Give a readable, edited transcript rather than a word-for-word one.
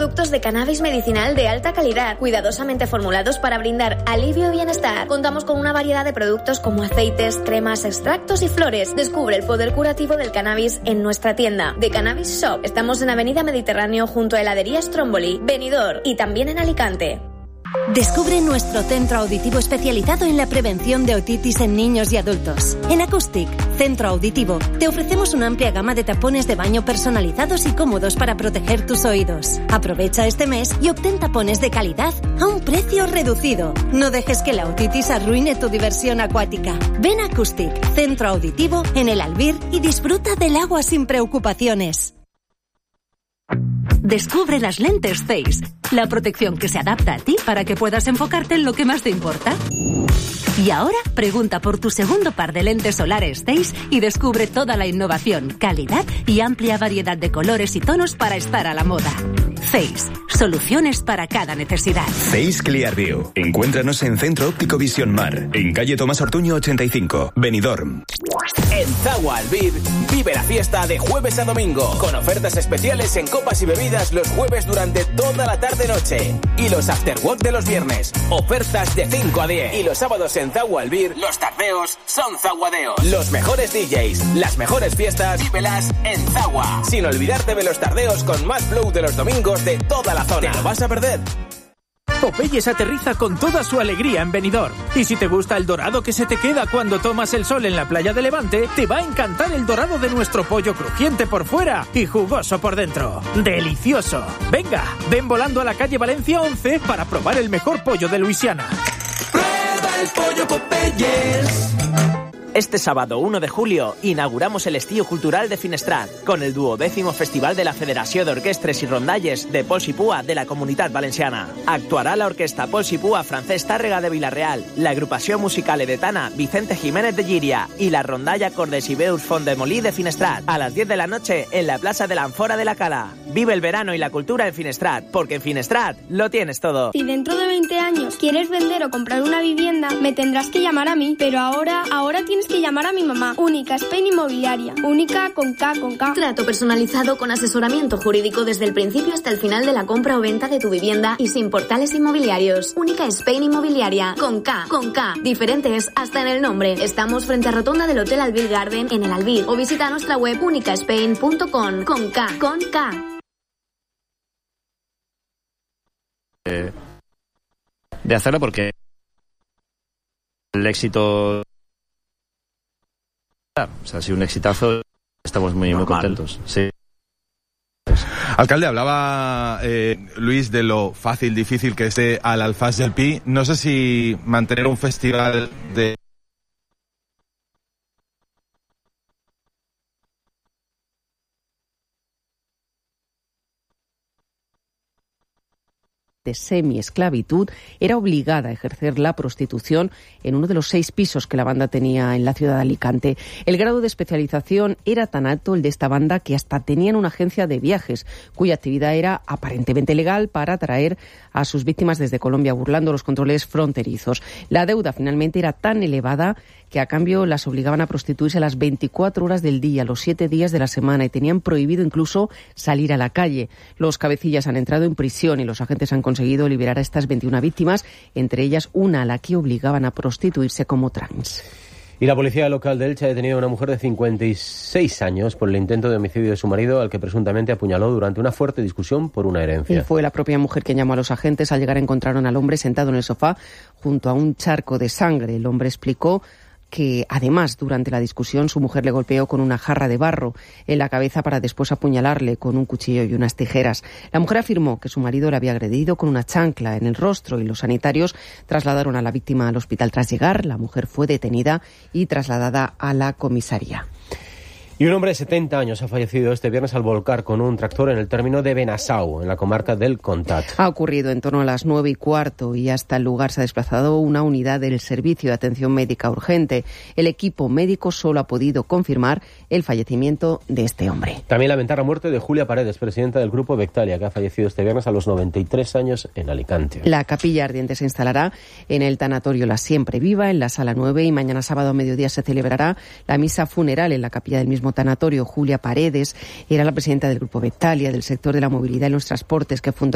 productos de cannabis medicinal de alta calidad, cuidadosamente formulados para brindar alivio y bienestar. Contamos con una variedad de productos como aceites, cremas, extractos y flores. Descubre el poder curativo del cannabis en nuestra tienda, The Cannabis Shop. Estamos en Avenida Mediterráneo junto a Heladería Stromboli, Benidorm y también en Alicante. Descubre nuestro centro auditivo especializado en la prevención de otitis en niños y adultos. En Acoustic, Centro Auditivo, te ofrecemos una amplia gama de tapones de baño personalizados y cómodos para proteger tus oídos. Aprovecha este mes y obtén tapones de calidad a un precio reducido. No dejes que la otitis arruine tu diversión acuática. Ven a Acoustic, Centro Auditivo, en el Albir y disfruta del agua sin preocupaciones. Descubre las lentes Zeiss, la protección que se adapta a ti para que puedas enfocarte en lo que más te importa. Y ahora pregunta por tu segundo par de lentes solares Zeiss y descubre toda la innovación, calidad y amplia variedad de colores y tonos para estar a la moda. Zeiss, soluciones para cada necesidad. Zeiss Clearview. Encuéntranos en Centro Óptico Visión Mar, en calle Tomás Ortuño 85, Benidorm. En Zagua Albir, vive la fiesta de jueves a domingo, con ofertas especiales en copas y bebidas los jueves durante toda la tarde-noche. Y los afterwork de los viernes, ofertas de 5 a 10. Y los sábados en Zagua Albir, los tardeos son zaguadeos. Los mejores DJs, las mejores fiestas, vívelas en Zagua. Sin olvidarte de los tardeos con más flow de los domingos de toda la zona. ¿Te lo vas a perder? Popeyes aterriza con toda su alegría en Benidorm. Y si te gusta el dorado que se te queda cuando tomas el sol en la playa de Levante, te va a encantar el dorado de nuestro pollo crujiente por fuera y jugoso por dentro. ¡Delicioso! Venga, ven volando a la calle Valencia 11 para probar el mejor pollo de Luisiana. ¡Prueba el pollo Popeyes! Este sábado 1 de julio inauguramos el Estío Cultural de Finestrat con el 12º Festival de la Federació d'Orquestres i Rondalles de Pols i Pua de la Comunitat Valenciana. Actuarà l'orquestra Pols i Pua Francesc Tàrrega de Vila-real, l'agrupació musical edetana Vicente Jiménez de Llíria y la rondalla Cordes i Veus Font-de-Molí de Finestrat a las 10 de la noche en la Plaza de la Anfora de la Cala. Vive el verano y la cultura en Finestrat, porque en Finestrat lo tienes todo. Si dentro de 20 años quieres vender o comprar una vivienda, me tendrás que llamar a mí, pero ahora tienes que llamar a mi mamá. Única Spain Inmobiliaria. Única con K. Trato personalizado con asesoramiento jurídico desde el principio hasta el final de la compra o venta de tu vivienda y sin portales inmobiliarios. Única Spain Inmobiliaria. Con K. Diferentes hasta en el nombre. Estamos frente a rotonda del Hotel Albir Garden en el Albir o visita nuestra web unicaspain.com. Con K. De hacerlo porque el éxito, o sea, ha sido un exitazo, estamos muy contentos. Sí. Alcalde, hablaba Luis de lo fácil, difícil que esté al Alfàs del Pi. No sé si mantener un festival de semi-esclavitud, era obligada a ejercer la prostitución en uno de los 6 pisos que la banda tenía en la ciudad de Alicante. El grado de especialización era tan alto, el de esta banda, que hasta tenían una agencia de viajes, cuya actividad era aparentemente legal para atraer a sus víctimas desde Colombia, burlando los controles fronterizos. La deuda finalmente era tan elevada que a cambio las obligaban a prostituirse a las 24 horas del día, los 7 días de la semana, y tenían prohibido incluso salir a la calle. Los cabecillas han entrado en prisión y los agentes han conseguido liberar a estas 21 víctimas, entre ellas una a la que obligaban a prostituirse como trans. Y la policía local de Elche ha detenido a una mujer de 56 años por el intento de homicidio de su marido, al que presuntamente apuñaló durante una fuerte discusión por una herencia. Y fue la propia mujer quien llamó a los agentes. Al llegar encontraron al hombre sentado en el sofá junto a un charco de sangre. El hombre explicó que además durante la discusión su mujer le golpeó con una jarra de barro en la cabeza para después apuñalarle con un cuchillo y unas tijeras. La mujer afirmó que su marido la había agredido con una chancla en el rostro y los sanitarios trasladaron a la víctima al hospital. Tras llegar, la mujer fue detenida y trasladada a la comisaría. Y un hombre de 70 años ha fallecido este viernes al volcar con un tractor en el término de Benasau, en la comarca del Comtat. Ha ocurrido en torno a las 9:15 y hasta el lugar se ha desplazado una unidad del Servicio de Atención Médica Urgente. El equipo médico solo ha podido confirmar el fallecimiento de este hombre. También lamentar la muerte de Julia Paredes, presidenta del Grupo Bectalia, que ha fallecido este viernes a los 93 años en Alicante. La capilla ardiente se instalará en el tanatorio La Siempre Viva, en la Sala 9, y mañana sábado a mediodía se celebrará la misa funeral en la capilla del mismo tanatorio. Julia Paredes era la presidenta del Grupo Bectalia, del sector de la movilidad y los transportes, que fundó